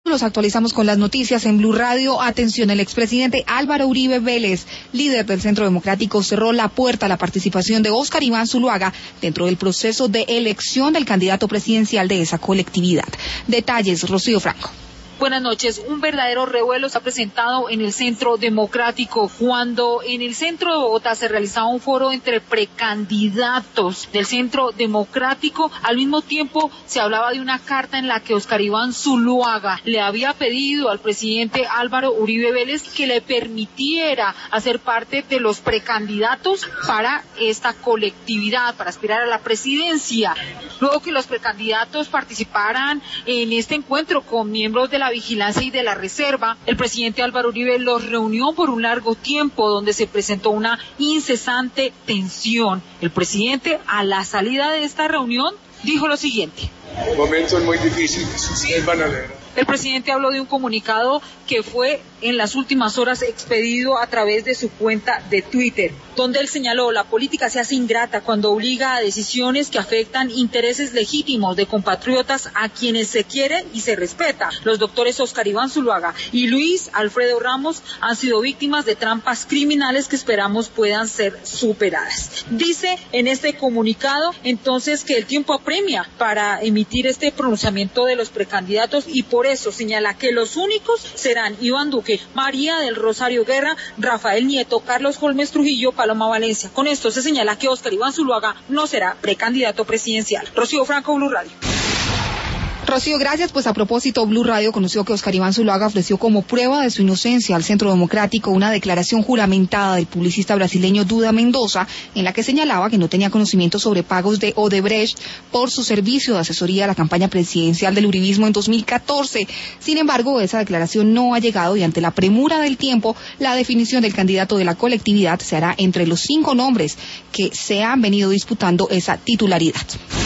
Los actualizamos con las noticias en Blue Radio. Atención, el expresidente Álvaro Uribe Vélez, líder del Centro Democrático, cerró la puerta a la participación de Óscar Iván Zuluaga dentro del proceso de elección del candidato presidencial de esa colectividad. Detalles, Rocío Franco. Buenas noches. Un verdadero revuelo se ha presentado en el Centro Democrático cuando en el centro de Bogotá se realizaba un foro entre precandidatos del Centro Democrático. Al mismo tiempo se hablaba de una carta en la que Óscar Iván Zuluaga le había pedido al presidente Álvaro Uribe Vélez que le permitiera hacer parte de los precandidatos para esta colectividad, para aspirar a la presidencia. Luego que los precandidatos participaran en este encuentro con miembros de la Vigilancia y de la Reserva, el presidente Álvaro Uribe los reunió por un largo tiempo, donde se presentó una incesante tensión. El presidente, a la salida de esta reunión, dijo lo siguiente: momentos muy difíciles, ustedes van a ver. El presidente habló de un comunicado que fue en las últimas horas expedido a través de su cuenta de Twitter, donde él señaló: la política se hace ingrata cuando obliga a decisiones que afectan intereses legítimos de compatriotas a quienes se quiere y se respeta. Los doctores Óscar Iván Zuluaga y Luis Alfredo Ramos han sido víctimas de trampas criminales que esperamos puedan ser superadas. Dice en este comunicado entonces que el tiempo apremia para emitir este pronunciamiento de los precandidatos, y por eso señala que los únicos serán Iván Duque, María del Rosario Guerra, Rafael Nieto, Carlos Holmes Trujillo, Paloma Valencia. Con esto se señala que Óscar Iván Zuluaga no será precandidato presidencial. Rocío Franco, Blue Radio. Rocío, gracias. Pues a propósito, Blue Radio conoció que Óscar Iván Zuluaga ofreció como prueba de su inocencia al Centro Democrático una declaración juramentada del publicista brasileño Duda Mendoza, en la que señalaba que no tenía conocimiento sobre pagos de Odebrecht por su servicio de asesoría a la campaña presidencial del uribismo en 2014. Sin embargo, esa declaración no ha llegado y ante la premura del tiempo, la definición del candidato de la colectividad se hará entre los 5 nombres que se han venido disputando esa titularidad.